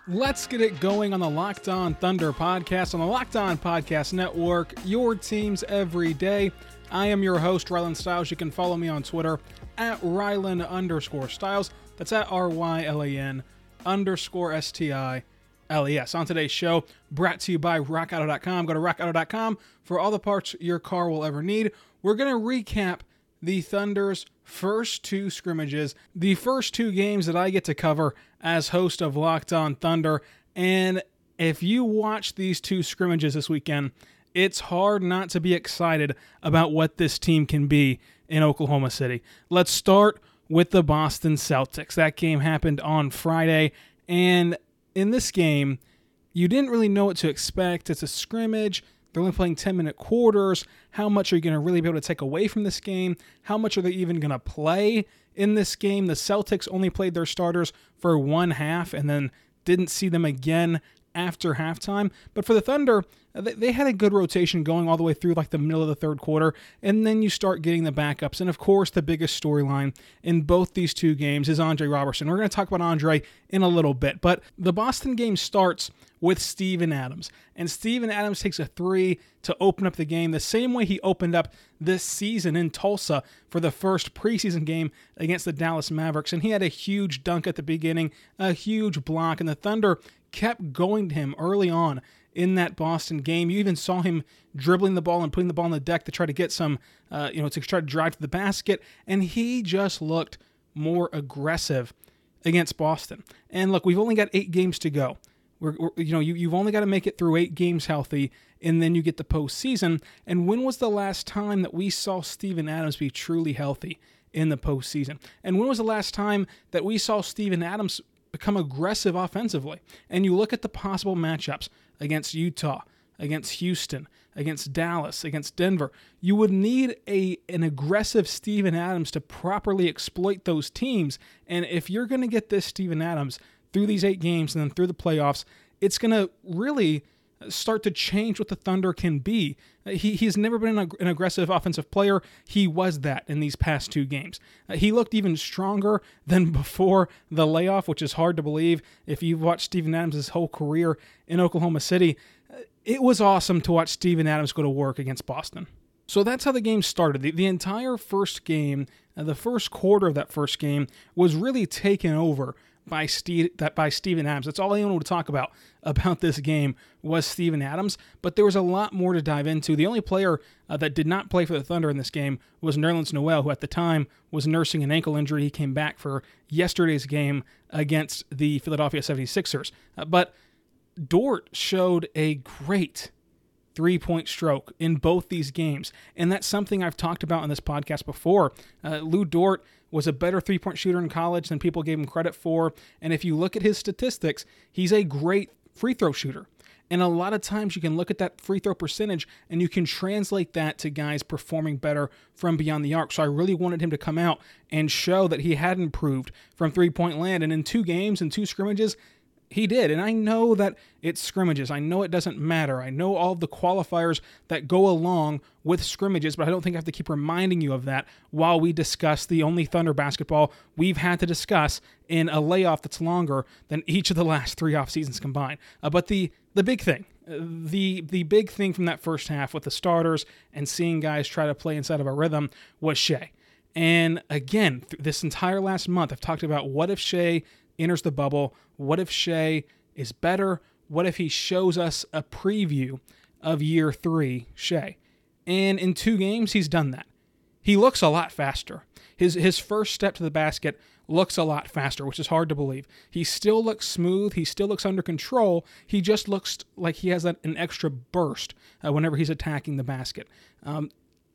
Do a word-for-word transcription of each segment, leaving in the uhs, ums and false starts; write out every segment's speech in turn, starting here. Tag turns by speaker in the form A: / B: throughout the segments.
A: Let's get it going on the Locked On Thunder podcast on the Locked On Podcast Network, your teams every day. I am your host, Rylan Stiles. You can follow me on Twitter at Rylan underscore Stiles. That's at R Y L A N underscore S T I L E S. On today's show, brought to you by rock auto dot com. Go to rock auto dot com for all the parts your car will ever need. We're going to recap the Thunder's first two scrimmages, the first two games that I get to cover as host of Locked On Thunder. And if you watch these two scrimmages this weekend, it's hard not to be excited about what this team can be in Oklahoma City. Let's start with the Boston Celtics. That game happened on Friday, and in this game, you didn't really know what to expect. It's a scrimmage. They're only playing ten-minute quarters. How much are you going to really be able to take away from this game? How much are they even going to play in this game? The Celtics only played their starters for one half and then didn't see them again after halftime. But for the Thunder, they had a good rotation going all the way through like the middle of the third quarter, and then you start getting the backups. And of course, the biggest storyline in both these two games is Andre Robertson. We're going to talk about Andre in a little bit, but the Boston game starts with Steven Adams, and Steven Adams takes a three to open up the game the same way he opened up this season in Tulsa for the first preseason game against the Dallas Mavericks, and he had a huge dunk at the beginning, a huge block, and the Thunder kept going to him early on in that Boston game. You even saw him dribbling the ball and putting the ball on the deck to try to get some, uh, you know, to try to drive to the basket, and he just looked more aggressive against Boston. And look, we've only got eight games to go. We're, we're you know, you, you've only got to make it through eight games healthy, and then you get the postseason. And when was the last time that we saw Steven Adams be truly healthy in the postseason? And when was the last time that we saw Steven Adams become aggressive offensively? And you look at the possible matchups against Utah, against Houston, against Dallas, against Denver. You would need a an aggressive Steven Adams to properly exploit those teams. And if you're going to get this Steven Adams through these eight games and then through the playoffs, it's going to really start to change what the Thunder can be. He He's never been an, an aggressive offensive player. He was that in these past two games. Uh, he looked even stronger than before the layoff, which is hard to believe if you've watched Steven Adams' whole career in Oklahoma City. Uh, it was awesome to watch Steven Adams go to work against Boston. So that's how the game started. The, the entire first game, uh, the first quarter of that first game, was really taken over by Steve, that by Steven Adams. That's all anyone would talk about about this game was Steven Adams, but there was a lot more to dive into. The only player uh, that did not play for the Thunder in this game was Nerlens Noel, who at the time was nursing an ankle injury. He came back for yesterday's game against the Philadelphia seventy-sixers. Uh, but Dort showed a great three-point stroke in both these games, and that's something I've talked about on this podcast before. Uh, Lou Dort was a better three-point shooter in college than people gave him credit for, and if you look at his statistics, he's a great free throw shooter. And a lot of times you can look at that free throw percentage and you can translate that to guys performing better from beyond the arc. So I really wanted him to come out and show that he had improved from three-point land, and in two games and two scrimmages, he did. And I know that it's scrimmages. I know it doesn't matter. I know all of the qualifiers that go along with scrimmages, but I don't think I have to keep reminding you of that while we discuss the only Thunder basketball we've had to discuss in a layoff that's longer than each of the last three off seasons combined. Uh, but the the big thing, uh, the the big thing from that first half with the starters and seeing guys try to play inside of a rhythm was Shai. And again, this entire last month, I've talked about what if Shai enters the bubble? What if Shai is better? What if he shows us a preview of year three Shai? And in two games, he's done that. He looks a lot faster. His his first step to the basket looks a lot faster, which is hard to believe. He still looks smooth. He still looks under control. He just looks like he has an, an extra burst uh, whenever he's attacking the basket. Um,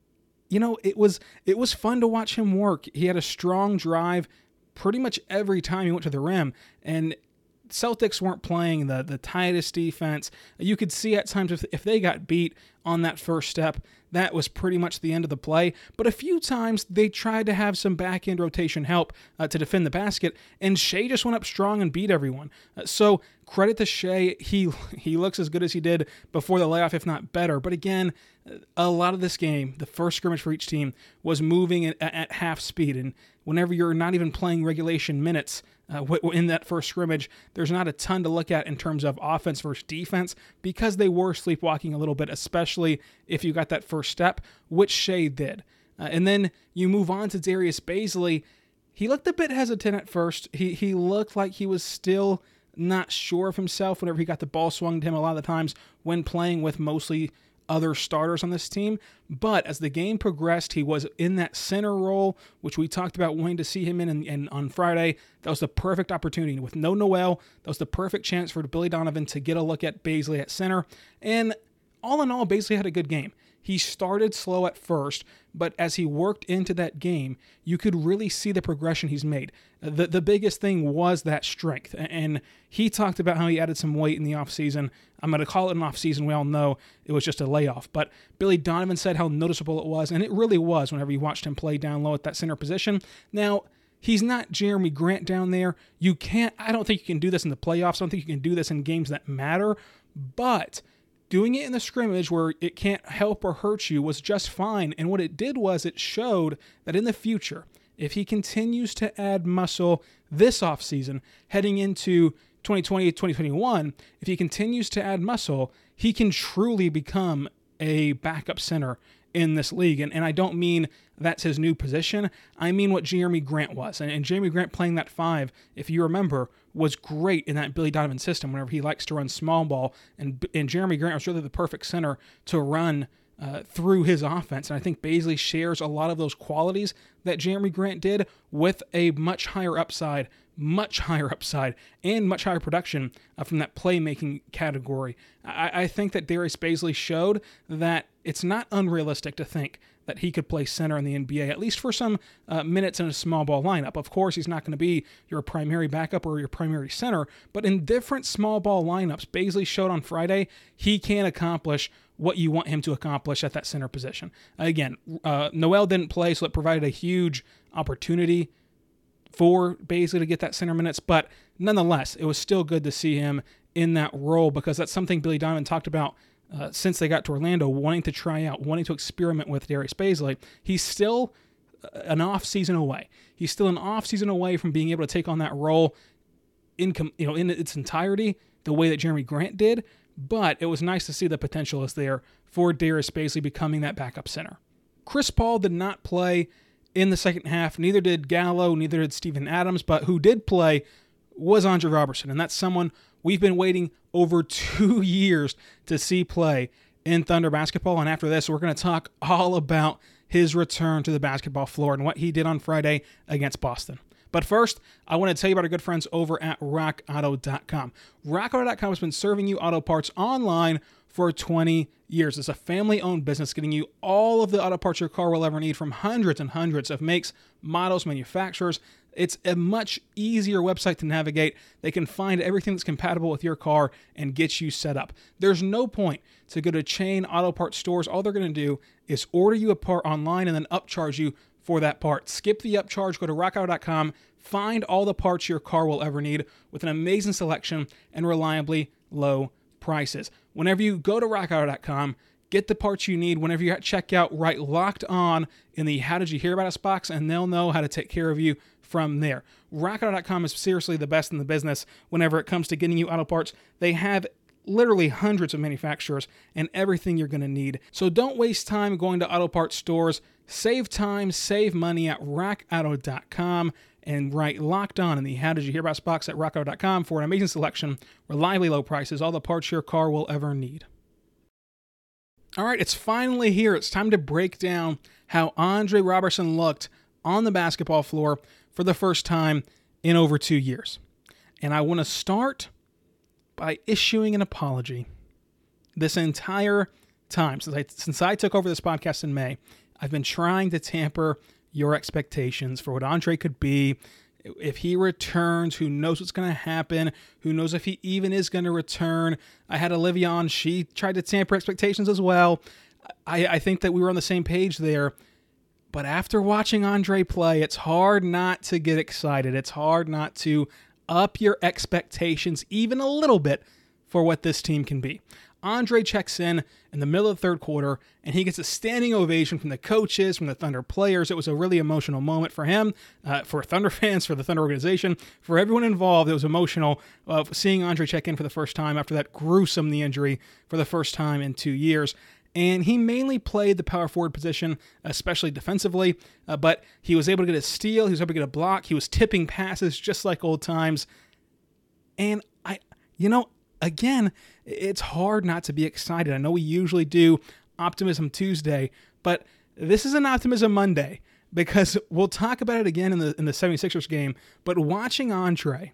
A: you know, it was it was fun to watch him work. He had a strong drive pretty much every time he went to the rim, and Celtics weren't playing the the tightest defense. You could see at times if, if they got beat on that first step, that was pretty much the end of the play. But a few times they tried to have some back-end rotation help uh, to defend the basket, and Shai just went up strong and beat everyone. Uh, so credit to Shai. He, he looks as good as he did before the layoff, if not better. But again, a lot of this game, the first scrimmage for each team, was moving at, at half speed. And whenever you're not even playing regulation minutes uh, w- in that first scrimmage, there's not a ton to look at in terms of offense versus defense because they were sleepwalking a little bit, especially if you got that first step, which Shea did. Uh, and then you move on to Darius Bazley. He looked a bit hesitant at first. He he looked like he was still not sure of himself whenever he got the ball swung to him a lot of the times when playing with mostly other starters on this team. But as the game progressed, he was in that center role, which we talked about wanting to see him in, and, and on Friday, that was the perfect opportunity. With no Noel, that was the perfect chance for Billy Donovan to get a look at Bazley at center. And all in all, Bazley had a good game. He started slow at first, but as he worked into that game, you could really see the progression he's made. The the biggest thing was that strength, and he talked about how he added some weight in the offseason. I'm going to call it an offseason. We all know it was just a layoff, but Billy Donovan said how noticeable it was, and it really was whenever you watched him play down low at that center position. Now, he's not Jeremy Grant down there. You can't, I don't think you can do this in the playoffs. I don't think you can do this in games that matter, but doing it in the scrimmage where it can't help or hurt you was just fine. And what it did was it showed that in the future, if he continues to add muscle this offseason, heading into twenty twenty, twenty twenty-one, if he continues to add muscle, he can truly become a backup center in this league. And, and I don't mean that's his new position. I mean what Jeremy Grant was. And, and Jeremy Grant playing that five, if you remember, was great in that Billy Donovan system whenever he likes to run small ball. And, and Jeremy Grant was really the perfect center to run uh, through his offense. And I think Bazley shares a lot of those qualities that Jeremy Grant did with a much higher upside, much higher upside, and much higher production uh, from that playmaking category. I, I think that Darius Bazley showed that it's not unrealistic to think that he could play center in the N B A, at least for some uh, minutes in a small ball lineup. Of course, he's not going to be your primary backup or your primary center, but in different small ball lineups, Bazley showed on Friday he can accomplish what you want him to accomplish at that center position. Again, uh, Noel didn't play, so it provided a huge opportunity for Bazley to get that center minutes, but nonetheless, it was still good to see him in that role because that's something Billy Donovan talked about uh, since they got to Orlando, wanting to try out, wanting to experiment with Darius Bazley. He's still an off season away. He's still an off season away from being able to take on that role in you know in its entirety, the way that Jeremy Grant did. But it was nice to see the potential is there for Darius Bazley becoming that backup center. Chris Paul did not play in the second half. Neither did Gallo, neither did Steven Adams, but who did play was Andre Robertson, and that's someone we've been waiting over two years to see play in Thunder basketball, and after this, we're going to talk all about his return to the basketball floor and what he did on Friday against Boston. But first, I want to tell you about our good friends over at rock auto dot com. rock auto dot com has been serving you auto parts online for twenty years. It's a family-owned business getting you all of the auto parts your car will ever need from hundreds and hundreds of makes, models, manufacturers. It's a much easier website to navigate. They can find everything that's compatible with your car and get you set up. There's no point to go to chain auto parts stores. All they're going to do is order you a part online and then upcharge you for that part. Skip the upcharge, go to rock auto dot com, find all the parts your car will ever need with an amazing selection and reliably low prices. Whenever you go to rock auto dot com, get the parts you need. Whenever you're at checkout, write Locked On in the How Did You Hear About Us box, and they'll know how to take care of you from there. rock auto dot com is seriously the best in the business whenever it comes to getting you auto parts. They have literally hundreds of manufacturers and everything you're going to need. So don't waste time going to auto parts stores. Save time, save money at rock auto dot com and write Locked On in the How Did You Hear About Us box at rock auto dot com for an amazing selection, reliably low prices, all the parts your car will ever need. All right, it's finally here. It's time to break down how Andre Robertson looked on the basketball floor for the first time in over two years. And I want to start by issuing an apology. This entire time, since I, since I took over this podcast in May, I've been trying to tamper your expectations for what Andre could be. If he returns, who knows what's going to happen? Who knows if he even is going to return? I had Olivia on. She tried to tamper expectations as well. I, I think that we were on the same page there. But after watching Andre play, it's hard not to get excited. It's hard not to up your expectations even a little bit for what this team can be. Andre checks in in the middle of the third quarter, and he gets a standing ovation from the coaches, from the Thunder players. It was a really emotional moment for him, uh, for Thunder fans, for the Thunder organization, for everyone involved. It was emotional uh, seeing Andre check in for the first time after that gruesome knee injury for the first time in two years. And he mainly played the power forward position, especially defensively, uh, but he was able to get a steal, he was able to get a block, he was tipping passes just like old times. And I, you know, again, it's hard not to be excited. I know we usually do Optimism Tuesday, but this is an Optimism Monday because we'll talk about it again in the in the seventy-sixers game. But watching Andre,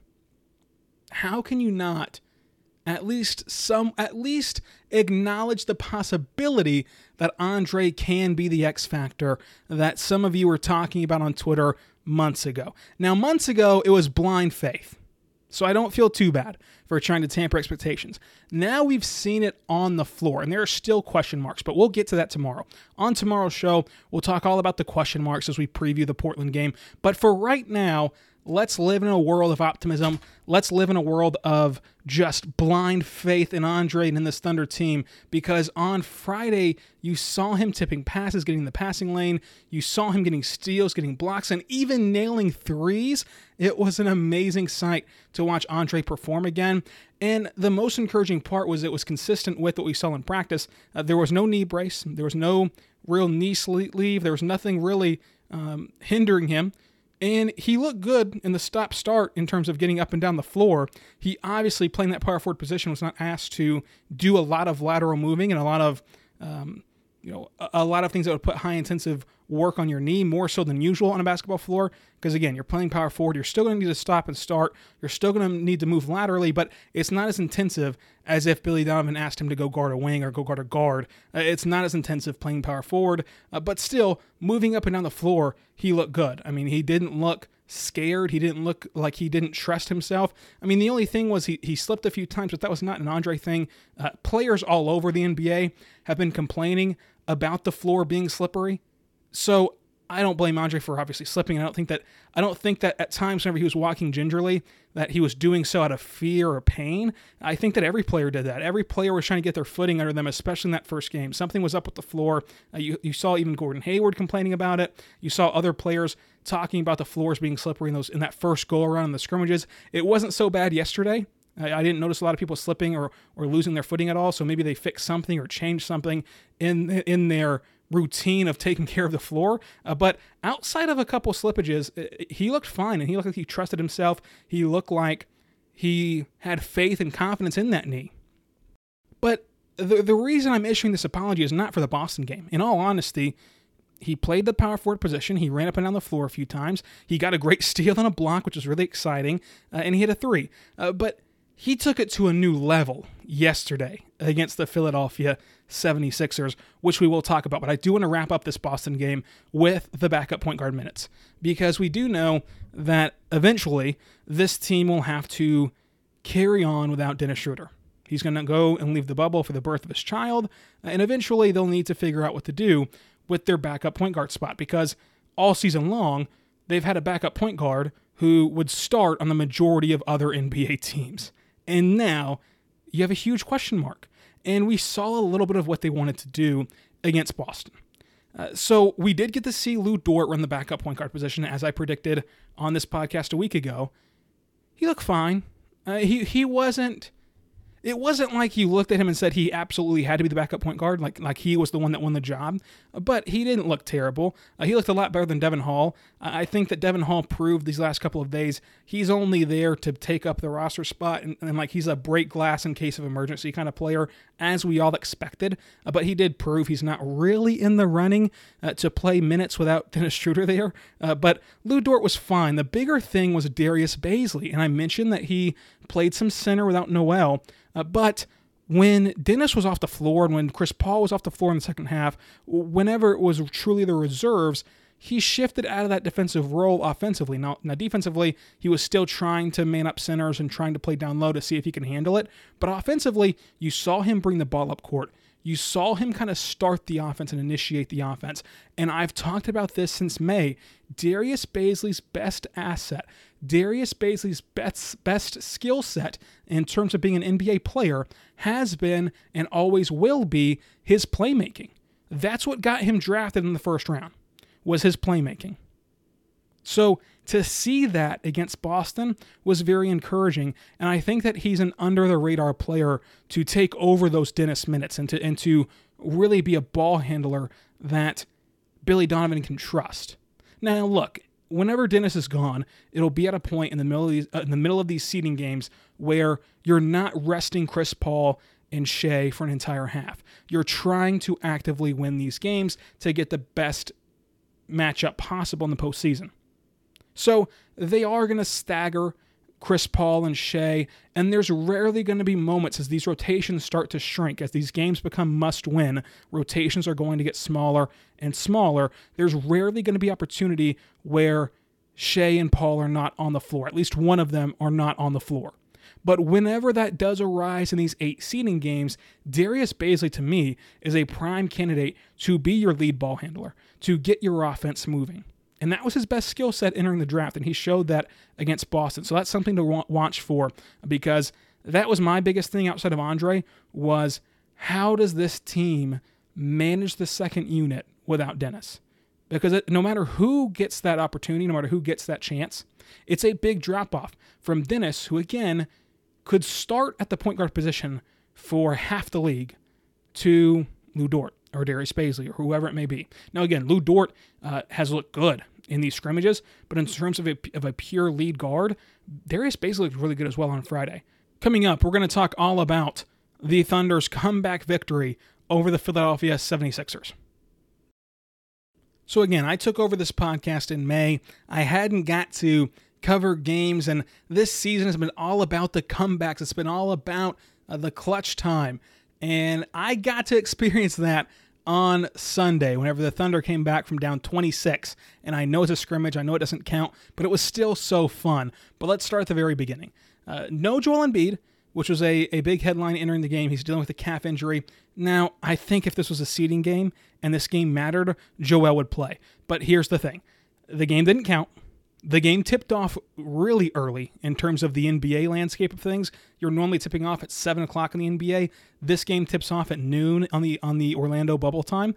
A: how can you not at least some at least acknowledge the possibility that Andre can be the X factor that some of you were talking about on Twitter months ago? Now, months ago, it was blind faith. So I don't feel too bad for trying to tamper expectations. Now we've seen it on the floor, and there are still question marks, but we'll get to that tomorrow. On tomorrow's show, we'll talk all about the question marks as we preview the Portland game. But for right now, let's live in a world of optimism. Let's live in a world of just blind faith in Andre and in this Thunder team, because on Friday, you saw him tipping passes, getting in the passing lane. You saw him getting steals, getting blocks, and even nailing threes. It was an amazing sight to watch Andre perform again. And the most encouraging part was it was consistent with what we saw in practice. Uh, there was no knee brace. There was no real knee sleeve. There was nothing really um, hindering him. And he looked good in the stop-start in terms of getting up and down the floor. He obviously, playing that power forward position, was not asked to do a lot of lateral moving and a lot of, um, you know, a, a lot of things that would put high-intensive work on your knee, more so than usual on a basketball floor. Because again, you're playing power forward. You're still going to need to stop and start. You're still going to need to move laterally, but it's not as intensive as if Billy Donovan asked him to go guard a wing or go guard a guard. Uh, it's not as intensive playing power forward, uh, but still, moving up and down the floor, he looked good. I mean, he didn't look scared. He didn't look like he didn't trust himself. I mean, the only thing was he, he slipped a few times, but that was not an Andre thing. Uh, players all over the N B A have been complaining about the floor being slippery. So I don't blame Andre for obviously slipping. I don't think that I don't think that at times whenever he was walking gingerly that he was doing so out of fear or pain. I think that every player did that. Every player was trying to get their footing under them, especially in that first game. Something was up with the floor. Uh, you, you saw even Gordon Hayward complaining about it. You saw other players talking about the floors being slippery in those in that first go around in the scrimmages. It wasn't so bad yesterday. I, I didn't notice a lot of people slipping or or losing their footing at all. So maybe they fixed something or changed something in in their routine of taking care of the floor, uh, but outside of a couple slippages, he looked fine, and he looked like he trusted himself. He looked like he had faith and confidence in that knee. But the, the reason I'm issuing this apology is not for the Boston game. In all honesty, he played the power forward position. He ran up and down the floor a few times. He got a great steal and a block, which was really exciting, uh, and he hit a three. Uh, but he took it to a new level yesterday against the Philadelphia seventy-sixers, which we will talk about. But I do want to wrap up this Boston game with the backup point guard minutes, because we do know that eventually this team will have to carry on without Dennis Schroeder. He's going to go and leave the bubble for the birth of his child, and eventually they'll need to figure out what to do with their backup point guard spot, because all season long, they've had a backup point guard who would start on the majority of other N B A teams. And now you have a huge question mark. And we saw a little bit of what they wanted to do against Boston. Uh, so we did get to see Lou Dort run the backup point guard position, as I predicted on this podcast a week ago. He looked fine. Uh, he he wasn't... It wasn't like you looked at him and said he absolutely had to be the backup point guard, like like he was the one that won the job, but he didn't look terrible. Uh, he looked a lot better than Devin Hall. Uh, I think that Devin Hall proved these last couple of days he's only there to take up the roster spot, and, and like he's a break glass in case of emergency kind of player, as we all expected, uh, but he did prove he's not really in the running uh, to play minutes without Dennis Schroeder there, uh, but Lou Dort was fine. The bigger thing was Darius Bazley, and I mentioned that he played some center without Noel. Uh, but when Dennis was off the floor and when Chris Paul was off the floor in the second half, whenever it was truly the reserves, he shifted out of that defensive role offensively. Now, now defensively, he was still trying to man up centers and trying to play down low to see if he can handle it. But offensively, you saw him bring the ball up court. You saw him kind of start the offense and initiate the offense. And I've talked about this since May. Darius Bazley's best asset, Darius Bazley's best, best skill set in terms of being an N B A player has been and always will be his playmaking. That's what got him drafted in the first round, was his playmaking. So to see that against Boston was very encouraging, and I think that he's an under-the-radar player to take over those Dennis minutes and to, and to really be a ball handler that Billy Donovan can trust. Now, look, whenever Dennis is gone, it'll be at a point in the middle of these, uh, in the middle of these seeding games where you're not resting Chris Paul and Shea for an entire half. You're trying to actively win these games to get the best matchup possible in the postseason. So they are going to stagger Chris Paul and Shea, and there's rarely going to be moments as these rotations start to shrink, as these games become must-win, rotations are going to get smaller and smaller. There's rarely going to be opportunity where Shea and Paul are not on the floor. At least one of them are not on the floor. But whenever that does arise in these eight seeding games, Darius Bazley, to me, is a prime candidate to be your lead ball handler, to get your offense moving. And that was his best skill set entering the draft, and he showed that against Boston. So that's something to watch for, because that was my biggest thing outside of Andre, was how does this team manage the second unit without Dennis? Because it, no matter who gets that opportunity, no matter who gets that chance, it's a big drop-off from Dennis, who, again, could start at the point guard position for half the league, to Lu Dort or Darius Bazley or whoever it may be. Now, again, Lu Dort uh, has looked good in these scrimmages, but in terms of a, of a pure lead guard, Darius Bazley looked really good as well on Friday. Coming up, we're going to talk all about the Thunder's comeback victory over the Philadelphia seventy-sixers. So again, I took over this podcast in May. I hadn't got to cover games, and this season has been all about the comebacks. It's been all about uh, the clutch time, and I got to experience that on Sunday whenever the Thunder came back from down twenty-six. And I know it's a scrimmage, I know it doesn't count, but it was still so fun. But let's start at the very beginning. Uh, no Joel Embiid, which was a, a big headline entering the game. He's dealing with a calf injury. Now, I think if this was a seeding game and this game mattered, Joel would play. But here's the thing. The game didn't count. The game tipped off really early in terms of the N B A landscape of things. You're normally tipping off at seven o'clock in the N B A. This game tips off at noon on the on the Orlando bubble time.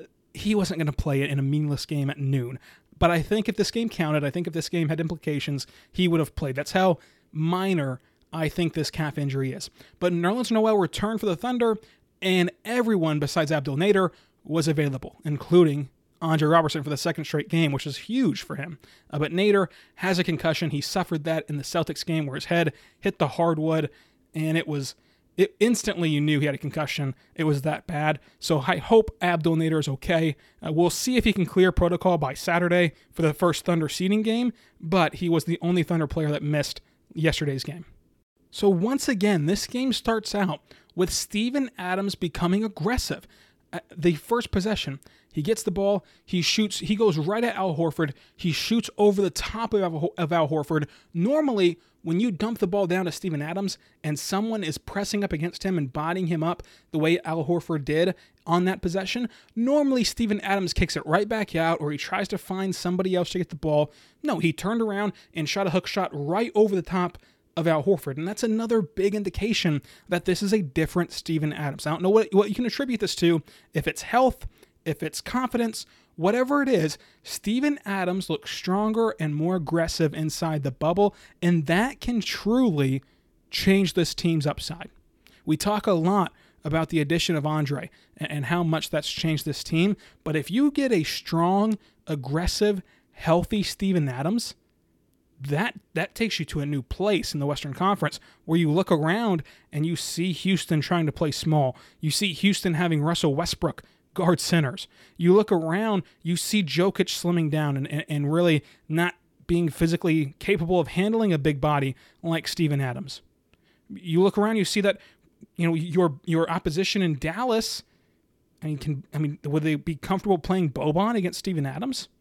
A: He wasn't going to play it in a meaningless game at noon. But I think if this game counted, I think if this game had implications, he would have played. That's how minor I think this calf injury is. But Nerlens Noel returned for the Thunder, and everyone besides Abdel Nader was available, including Andre Robertson for the second straight game, which is huge for him. Uh, but Nader has a concussion. He suffered that in the Celtics game where his head hit the hardwood, and it was it instantly you knew he had a concussion. It was that bad. So I hope Abdel Nader is okay. Uh, we'll see if he can clear protocol by Saturday for the first Thunder seeding game, but he was the only Thunder player that missed yesterday's game. So once again, this game starts out with Steven Adams becoming aggressive. At the first possession, he gets the ball, he shoots, he goes right at Al Horford, he shoots over the top of Al, of Al Horford. Normally, when you dump the ball down to Steven Adams and someone is pressing up against him and bodying him up the way Al Horford did on that possession, normally Steven Adams kicks it right back out or he tries to find somebody else to get the ball. No, he turned around and shot a hook shot right over the top of Al Horford, and that's another big indication that this is a different Steven Adams. I don't know what, what you can attribute this to, if it's health, if it's confidence, whatever it is. Steven Adams looks stronger and more aggressive inside the bubble, and that can truly change this team's upside. We talk a lot about the addition of Andre and, and how much that's changed this team, but if you get a strong, aggressive, healthy Steven Adams, that that takes you to a new place in the Western Conference where you look around and you see Houston trying to play small. You see Houston having Russell Westbrook guard centers. You look around, you see Jokic slimming down and, and, and really not being physically capable of handling a big body like Steven Adams. You look around, you see that, you know, your your opposition in Dallas, I mean, can I mean, would they be comfortable playing Boban against Steven Adams?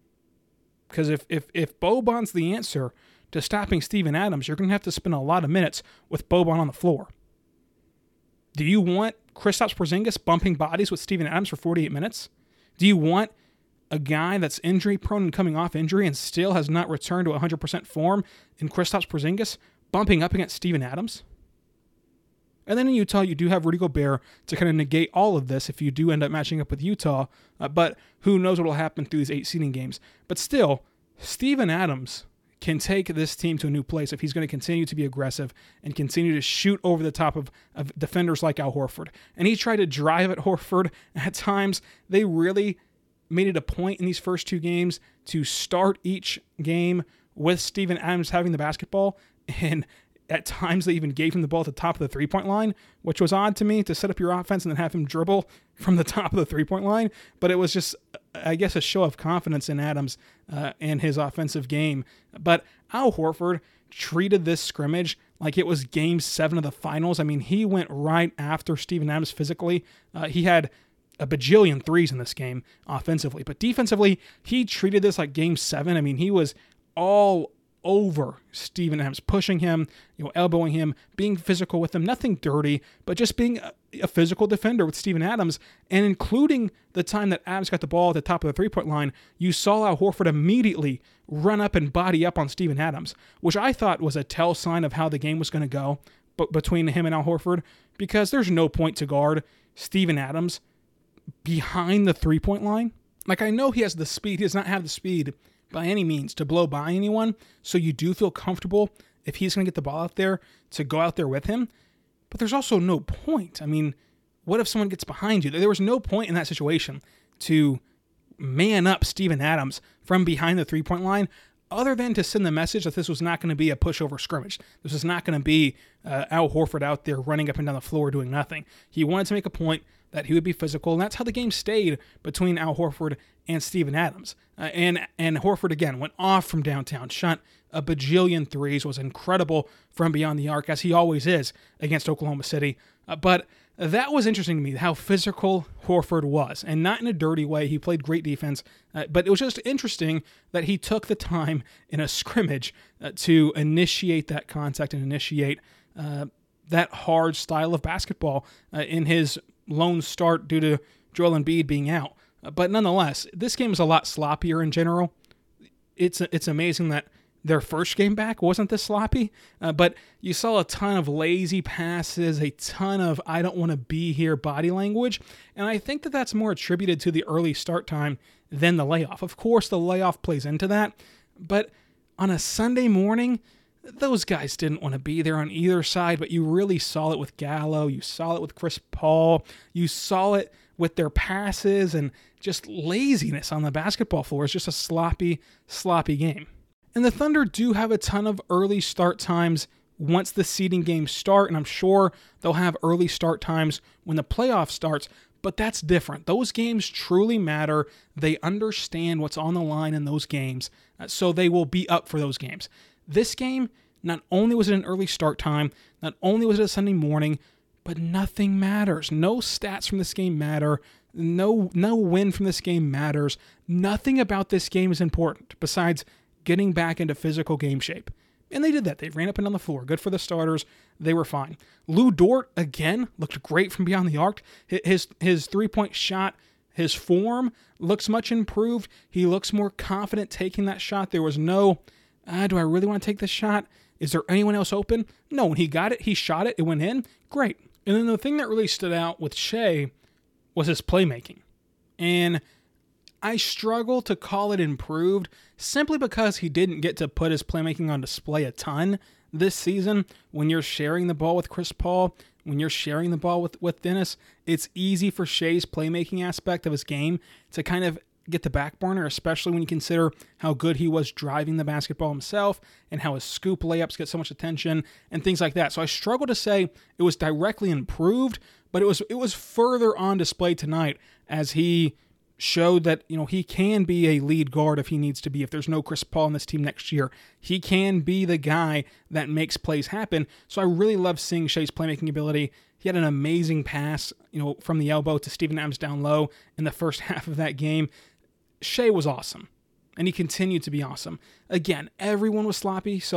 A: Because if, if, if Boban's the answer to stopping Steven Adams, you're going to have to spend a lot of minutes with Boban on the floor. Do you want Kristaps Porzingis bumping bodies with Steven Adams for forty-eight minutes? Do you want a guy that's injury prone and coming off injury and still has not returned to one hundred percent form in Kristaps Porzingis bumping up against Steven Adams? And then in Utah, you do have Rudy Gobert to kind of negate all of this if you do end up matching up with Utah. Uh, but who knows what will happen through these eight seeding games. But still, Steven Adams can take this team to a new place if he's going to continue to be aggressive and continue to shoot over the top of, of defenders like Al Horford. And he tried to drive at Horford at times. They really made it a point in these first two games to start each game with Steven Adams having the basketball, and at times they even gave him the ball at the top of the three-point line, which was odd to me, to set up your offense and then have him dribble from the top of the three-point line. But it was just, I guess, a show of confidence in Adams uh, and his offensive game. But Al Horford treated this scrimmage like it was game seven of the finals. I mean, he went right after Steven Adams physically. Uh, he had a bajillion threes in this game offensively. But defensively, he treated this like game seven. I mean, he was all over Steven Adams, pushing him, you know, elbowing him, being physical with him, nothing dirty, but just being a, a physical defender with Steven Adams. And including the time that Adams got the ball at the top of the three-point line, you saw Al Horford immediately run up and body up on Steven Adams, which I thought was a tell sign of how the game was going to go but between him and Al Horford, because there's no point to guard Steven Adams behind the three-point line. Like, I know he has the speed. He does not have the speed by any means to blow by anyone, so you do feel comfortable if he's going to get the ball out there to go out there with him. But there's also no point. I mean, what if someone gets behind you? There was no point in that situation to man up Steven Adams from behind the three-point line, other than to send the message that this was not going to be a pushover scrimmage. This was not going to be uh, Al Horford out there running up and down the floor doing nothing. He wanted to make a point that he would be physical, and that's how the game stayed between Al Horford and Steven Adams. Uh, and and Horford, again, went off from downtown, shot a bajillion threes, was incredible from beyond the arc, as he always is against Oklahoma City. Uh, but that was interesting to me, how physical Horford was, and not in a dirty way. He played great defense, uh, but it was just interesting that he took the time in a scrimmage uh, to initiate that contact and initiate uh, that hard style of basketball uh, in his lone start due to Joel Embiid being out. Uh, but nonetheless, this game was a lot sloppier in general. It's it's amazing that their first game back wasn't this sloppy, uh, but you saw a ton of lazy passes, a ton of I don't want to be here body language, and I think that that's more attributed to the early start time than the layoff. Of course, the layoff plays into that, but on a Sunday morning, those guys didn't want to be there on either side, but you really saw it with Gallo, you saw it with Chris Paul, you saw it with their passes and just laziness on the basketball floor. It's just a sloppy, sloppy game. And the Thunder do have a ton of early start times once the seeding games start, and I'm sure they'll have early start times when the playoff starts, but that's different. Those games truly matter. They understand what's on the line in those games, so they will be up for those games. This game, not only was it an early start time, not only was it a Sunday morning, but nothing matters. No stats from this game matter. No, no win from this game matters. Nothing about this game is important besides getting back into physical game shape. And they did that. They ran up and down the floor. Good for the starters. They were fine. Lou Dort, again, looked great from beyond the arc. His, his three-point shot, his form looks much improved. He looks more confident taking that shot. There was no, ah, do I really want to take this shot? Is there anyone else open? No, when he got it, he shot it, it went in. Great. And then the thing that really stood out with Shai was his playmaking. And I struggle to call it improved simply because he didn't get to put his playmaking on display a ton this season. When you're sharing the ball with Chris Paul, when you're sharing the ball with, with Dennis, it's easy for Shai's playmaking aspect of his game to kind of get the back burner, especially when you consider how good he was driving the basketball himself and how his scoop layups get so much attention and things like that. So I struggle to say it was directly improved, but it was it was further on display tonight as he showed that, you know, he can be a lead guard if he needs to be. If there's no Chris Paul on this team next year, he can be the guy that makes plays happen. So I really love seeing Shai's playmaking ability. He had an amazing pass, you know, from the elbow to Steven Adams down low in the first half of that game. Shai was awesome, and he continued to be awesome. Again, everyone was sloppy, so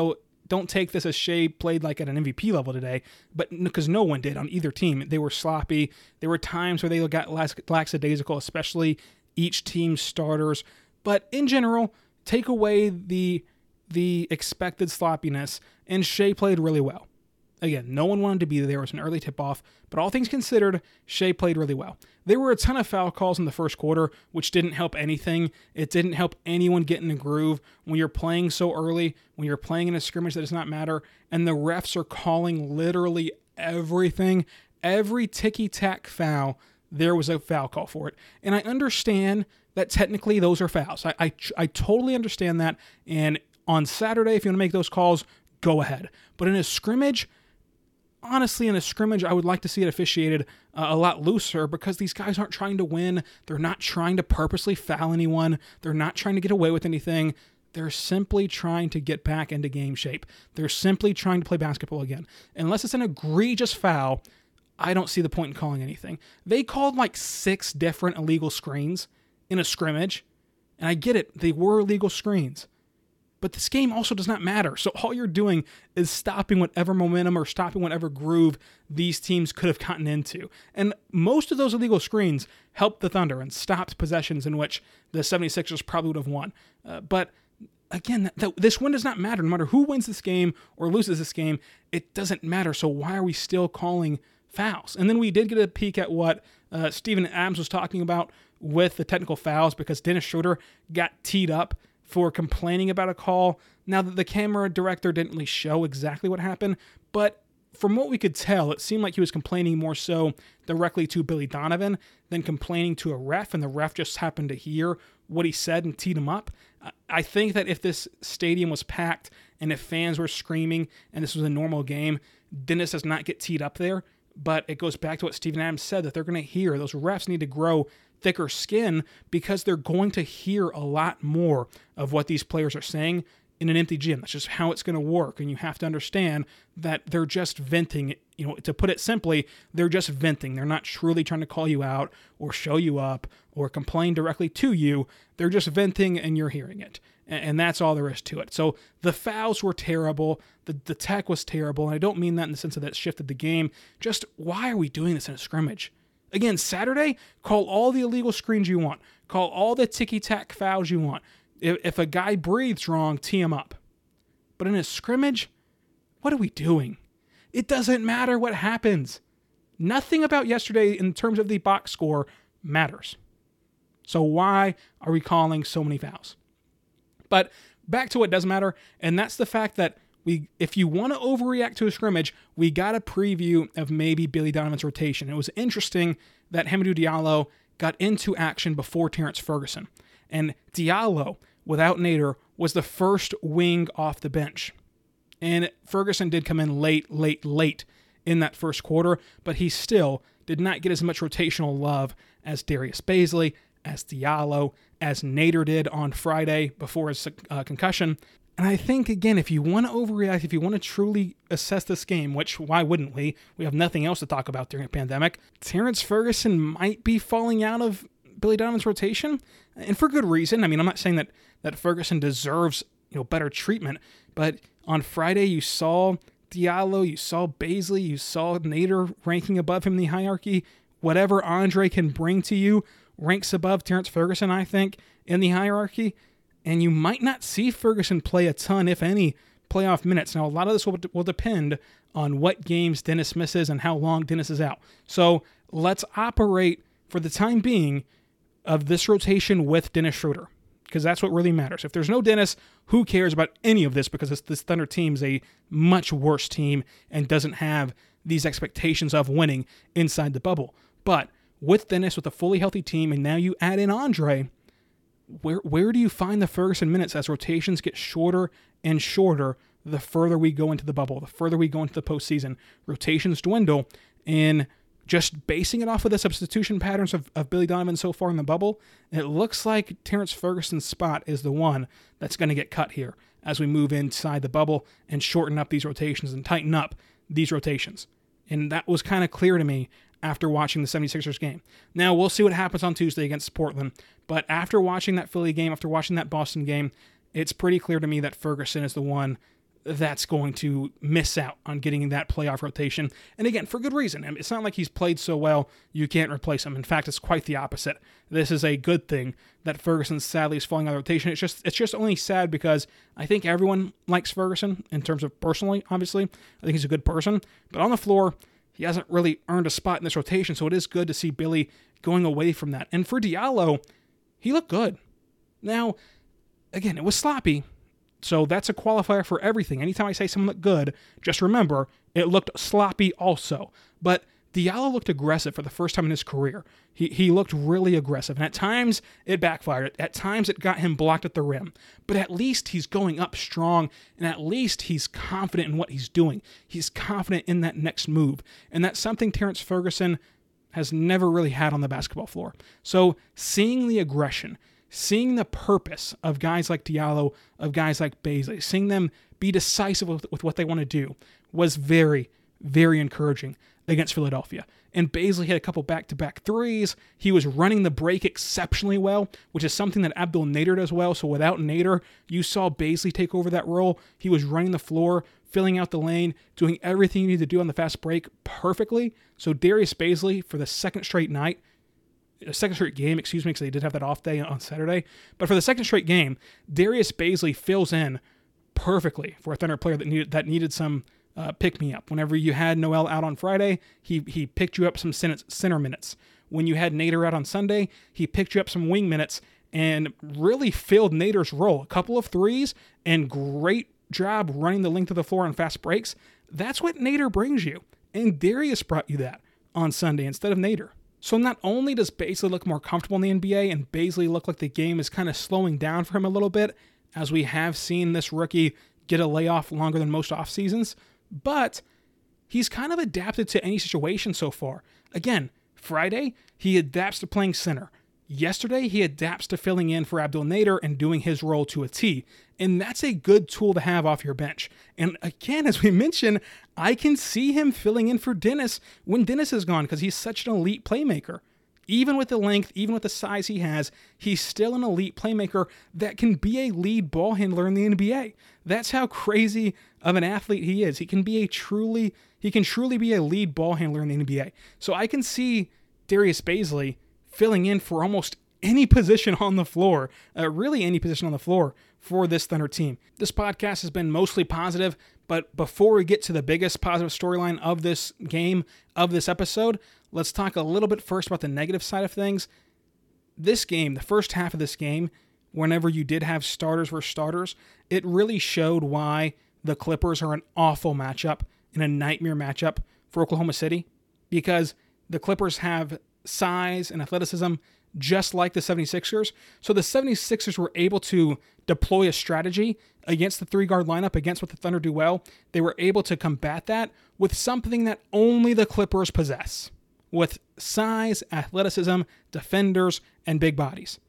A: don't take this as Shea played like at an M V P level today, but because no one did on either team. They were sloppy. There were times where they got lax- lackadaisical, especially each team's starters. But in general, take away the the expected sloppiness, and Shea played really well. Again, no one wanted to be there. It was an early tip-off, but all things considered, Shea played really well. There were a ton of foul calls in the first quarter, which didn't help anything. It didn't help anyone get in the groove. When you're playing so early, when you're playing in a scrimmage that does not matter, and the refs are calling literally everything, every ticky-tack foul, there was a foul call for it. And I understand that technically those are fouls. I, I, I totally understand that, and on Saturday, if you want to make those calls, go ahead. But in a scrimmage, honestly, in a scrimmage, I would like to see it officiated uh, a lot looser because these guys aren't trying to win. They're not trying to purposely foul anyone. They're not trying to get away with anything. They're simply trying to get back into game shape. They're simply trying to play basketball again. Unless it's an egregious foul, I don't see the point in calling anything. They called like six different illegal screens in a scrimmage, and I get it. They were illegal screens. But this game also does not matter. So all you're doing is stopping whatever momentum or stopping whatever groove these teams could have gotten into. And most of those illegal screens helped the Thunder and stopped possessions in which the seventy-sixers probably would have won. Uh, but again, th- th- this win does not matter. No matter who wins this game or loses this game, it doesn't matter. So why are we still calling fouls? And then we did get a peek at what uh, Steven Adams was talking about with the technical fouls because Dennis Schroeder got teed up for complaining about a call. Now, that the camera director didn't really show exactly what happened, but from what we could tell, it seemed like he was complaining more so directly to Billy Donovan than complaining to a ref, and the ref just happened to hear what he said and teed him up. I think that if this stadium was packed and if fans were screaming and this was a normal game, Dennis does not get teed up there, but it goes back to what Steven Adams said, that they're going to hear. Those refs need to grow thicker skin because they're going to hear a lot more of what these players are saying in an empty gym. That's just how it's going to work. And you have to understand that they're just venting. You know, to put it simply, they're just venting. They're not truly trying to call you out or show you up or complain directly to you. They're just venting and you're hearing it. And that's all there is to it. So the fouls were terrible. The, the tech was terrible. And I don't mean that in the sense of that shifted the game. Just why are we doing this in a scrimmage? Again, Saturday, call all the illegal screens you want. Call all the ticky-tack fouls you want. If, if a guy breathes wrong, tee him up. But in a scrimmage, what are we doing? It doesn't matter what happens. Nothing about yesterday in terms of the box score matters. So why are we calling so many fouls? But back to what does matter, and that's the fact that We, if you want to overreact to a scrimmage, we got a preview of maybe Billy Donovan's rotation. It was interesting that Hamidou Diallo got into action before Terrence Ferguson. And Diallo, without Nader, was the first wing off the bench. And Ferguson did come in late, late, late in that first quarter, but he still did not get as much rotational love as Darius Bazley, as Diallo, as Nader did on Friday before his uh, concussion. And I think, again, if you want to overreact, if you want to truly assess this game, which why wouldn't we? We have nothing else to talk about during a pandemic. Terrence Ferguson might be falling out of Billy Donovan's rotation, and for good reason. I mean, I'm not saying that, that Ferguson deserves, you know, better treatment, but on Friday you saw Diallo, you saw Bazley, you saw Nader ranking above him in the hierarchy. Whatever Andre can bring to you ranks above Terrence Ferguson, I think, in the hierarchy. And you might not see Ferguson play a ton, if any, playoff minutes. Now, a lot of this will, will depend on what games Dennis misses and how long Dennis is out. So let's operate, for the time being, of this rotation with Dennis Schroeder, because that's what really matters. If there's no Dennis, who cares about any of this? Because this, this Thunder team is a much worse team and doesn't have these expectations of winning inside the bubble. But with Dennis, with a fully healthy team, and now you add in Andre, Where where do you find the Ferguson minutes as rotations get shorter and shorter the further we go into the bubble, the further we go into the postseason? Rotations dwindle, and just basing it off of the substitution patterns of, of Billy Donovan so far in the bubble, it looks like Terrence Ferguson's spot is the one that's going to get cut here as we move inside the bubble and shorten up these rotations and tighten up these rotations. And that was kind of clear to me after watching the seventy-sixers game. Now, we'll see what happens on Tuesday against Portland, but after watching that Philly game, after watching that Boston game, it's pretty clear to me that Ferguson is the one that's going to miss out on getting that playoff rotation. And again, for good reason. I mean, it's not like he's played so well you can't replace him. In fact, it's quite the opposite. This is a good thing that Ferguson sadly is falling out of rotation. It's just it's just only sad because I think everyone likes Ferguson in terms of personally, obviously. I think he's a good person. But on the floor, he hasn't really earned a spot in this rotation, so it is good to see Billy going away from that. And for Diallo, he looked good. Now, again, it was sloppy. So that's a qualifier for everything. Anytime I say someone looked good, just remember, it looked sloppy also. But Diallo looked aggressive for the first time in his career. He he looked really aggressive. And at times, it backfired. At times, it got him blocked at the rim. But at least he's going up strong, and at least he's confident in what he's doing. He's confident in that next move. And that's something Terrence Ferguson has never really had on the basketball floor. So seeing the aggression, seeing the purpose of guys like Diallo, of guys like Bazley, seeing them be decisive with, with what they want to do was very, very encouraging against Philadelphia. And Bazley had a couple back-to-back threes. He was running the break exceptionally well, which is something that Abdel Nader does well. So without Nader, you saw Bazley take over that role. He was running the floor, filling out the lane, doing everything you need to do on the fast break perfectly. So Darius Bazley, for the second straight night, a second straight game, excuse me, because they did have that off day on Saturday. But for the second straight game, Darius Bazley fills in perfectly for a Thunder player that needed that needed some uh, pick-me-up. Whenever you had Noel out on Friday, he he picked you up some center minutes. When you had Nader out on Sunday, he picked you up some wing minutes and really filled Nader's role. A couple of threes and great job running the length of the floor on fast breaks. That's what Nader brings you. And Darius brought you that on Sunday instead of Nader. So not only does Bazley look more comfortable in the N B A, and Bazley look like the game is kind of slowing down for him a little bit, as we have seen this rookie get a layoff longer than most off seasons, but he's kind of adapted to any situation so far. Again, Friday, he adapts to playing center. Yesterday, he adapts to filling in for Abdel Nader and doing his role to a T. And that's a good tool to have off your bench. And again, as we mentioned, I can see him filling in for Dennis when Dennis is gone because he's such an elite playmaker. Even with the length, even with the size he has, he's still an elite playmaker that can be a lead ball handler in the N B A. That's how crazy of an athlete he is. He can be a truly, he can truly be a lead ball handler in the N B A. So I can see Darius Bazley filling in for almost any position on the floor, uh, really any position on the floor for this Thunder team. This podcast has been mostly positive, but before we get to the biggest positive storyline of this game, of this episode, let's talk a little bit first about the negative side of things. This game, the first half of this game, whenever you did have starters versus starters, it really showed why the Clippers are an awful matchup and a nightmare matchup for Oklahoma City, because the Clippers have size and athleticism just like the 76ers. So the 76ers were able to deploy a strategy against the three-guard lineup, against what the Thunder do well. They were able to combat that with something that only the Clippers possess, with size, athleticism, defenders, and big bodies.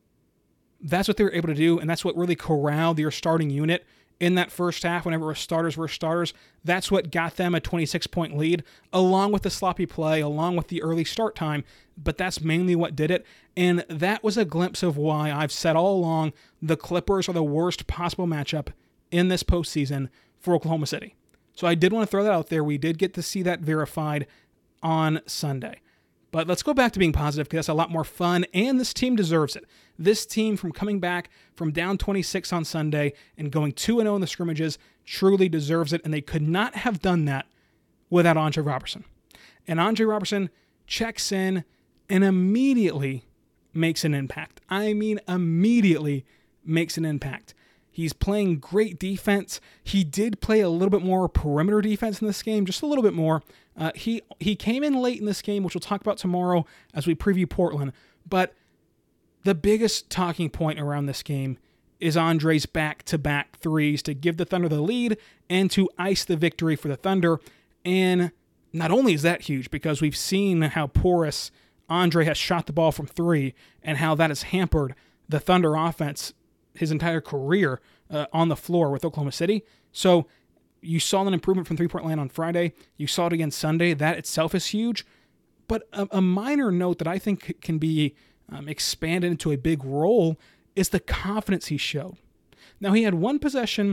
A: That's what they were able to do, and that's what really corralled your starting unit in that first half whenever it was starters versus starters. That's what got them a twenty-six point lead, along with the sloppy play, along with the early start time, but that's mainly what did it, and that was a glimpse of why I've said all along the Clippers are the worst possible matchup in this postseason for Oklahoma City. So I did want to throw that out there. We did get to see that verified on Sunday. But let's go back to being positive because that's a lot more fun, and this team deserves it. This team, from coming back from down twenty-six on Sunday and going two and oh in the scrimmages, truly deserves it, and they could not have done that without Andre Robertson. And Andre Robertson checks in and immediately makes an impact. I mean, immediately makes an impact. He's playing great defense. He did play a little bit more perimeter defense in this game, just a little bit more. Uh, he he came in late in this game, which we'll talk about tomorrow as we preview Portland. But the biggest talking point around this game is Andre's back-to-back threes to give the Thunder the lead and to ice the victory for the Thunder. And not only is that huge, because we've seen how porous Andre has shot the ball from three and how that has hampered the Thunder offense his entire career uh, on the floor with Oklahoma City. So you saw an improvement from three-point land on Friday. You saw it again Sunday. That itself is huge. But a, a minor note that I think can be um, expanded into a big role is the confidence he showed. Now, he had one possession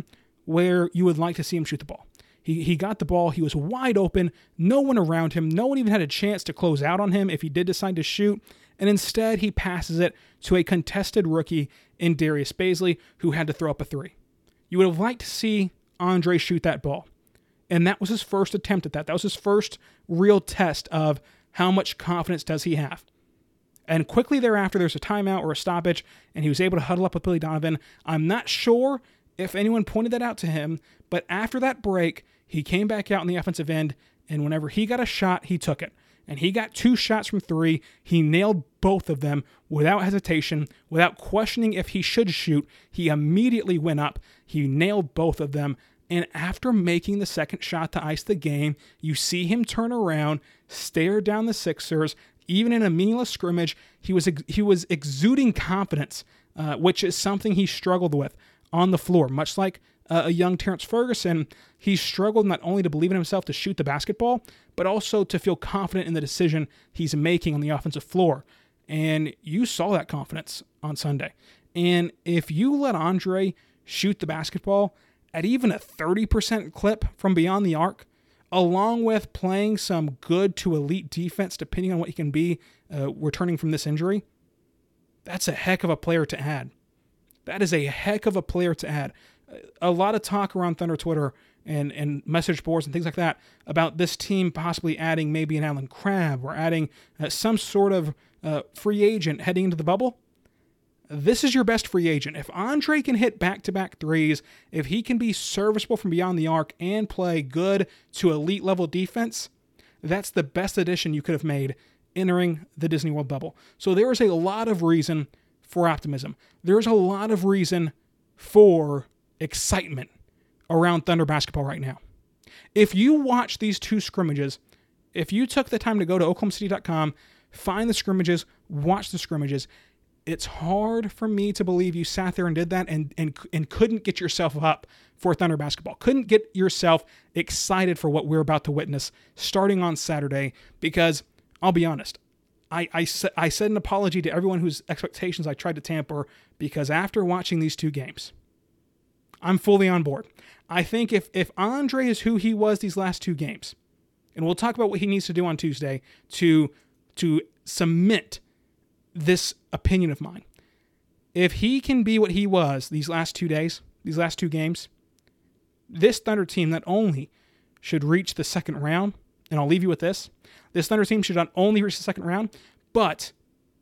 A: where you would like to see him shoot the ball. He he got the ball. He was wide open. No one around him. No one even had a chance to close out on him if he did decide to shoot. And instead, he passes it to a contested rookie in Darius Bazley, who had to throw up a three. You would have liked to see Andre shoot that ball. And that was his first attempt at that. That was his first real test of how much confidence does he have. And quickly thereafter, there's a timeout or a stoppage, and he was able to huddle up with Billy Donovan. I'm not sure if anyone pointed that out to him, but after that break, he came back out on the offensive end, and whenever he got a shot, he took it. And he got two shots from three. He nailed both of them without hesitation, without questioning if he should shoot. He immediately went up. He nailed both of them. And after making the second shot to ice the game, you see him turn around, stare down the Sixers. Even in a meaningless scrimmage, he was he was exuding confidence, uh, which is something he struggled with on the floor. Much like uh, a young Terrence Ferguson, he struggled not only to believe in himself to shoot the basketball, but also to feel confident in the decision he's making on the offensive floor. And you saw that confidence on Sunday. And if you let Andre shoot the basketball at even a thirty percent clip from beyond the arc, along with playing some good to elite defense, depending on what he can be uh, returning from this injury, that's a heck of a player to add. That is a heck of a player to add. A lot of talk around Thunder Twitter and, and message boards and things like that about this team possibly adding maybe an Allen Crabbe or adding uh, some sort of uh, free agent heading into the bubble. This is your best free agent. If Andre can hit back-to-back threes, if he can be serviceable from beyond the arc and play good to elite level defense, that's the best addition you could have made entering the Disney World bubble. So there is a lot of reason for optimism. There's a lot of reason for excitement around Thunder basketball right now. If you watch these two scrimmages, if you took the time to go to Oklahoma City dot com, find the scrimmages, watch the scrimmages, it's hard for me to believe you sat there and did that and, and, and couldn't get yourself up for Thunder basketball. Couldn't get yourself excited for what we're about to witness starting on Saturday, because I'll be honest, I, I, I said an apology to everyone whose expectations I tried to tamper, because after watching these two games, I'm fully on board. I think if, if Andre is who he was these last two games, and we'll talk about what he needs to do on Tuesday to, to cement this opinion of mine. If he can be what he was these last two days, these last two games, this Thunder team not only should reach the second round, and I'll leave you with this, this Thunder team should not only reach the second round, but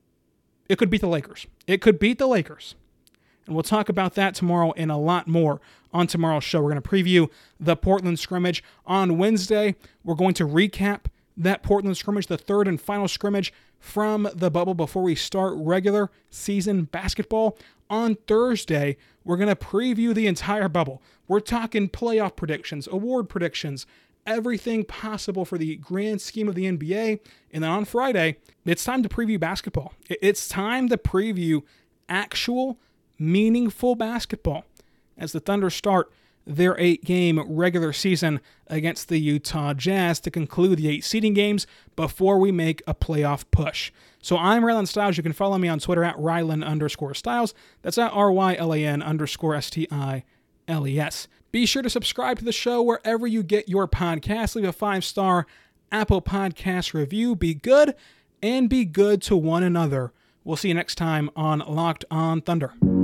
A: it could beat the Lakers. It could beat the Lakers. And we'll talk about that tomorrow and a lot more on tomorrow's show. We're going to preview the Portland scrimmage. On Wednesday, we're going to recap that Portland scrimmage, the third and final scrimmage from the bubble before we start regular season basketball. On Thursday, we're going to preview the entire bubble. We're talking playoff predictions, award predictions, everything possible for the grand scheme of the N B A. And then on Friday, it's time to preview basketball. It's time to preview actual, meaningful basketball as the Thunder start their eight-game regular season against the Utah Jazz to conclude the eight seeding games before we make a playoff push. So I'm Rylan Stiles. You can follow me on Twitter at Rylan underscore Stiles. That's at R Y L A N underscore S T I L E S. Be sure to subscribe to the show wherever you get your podcasts. Leave a five-star Apple Podcast review. Be good and be good to one another. We'll see you next time on Locked on Thunder.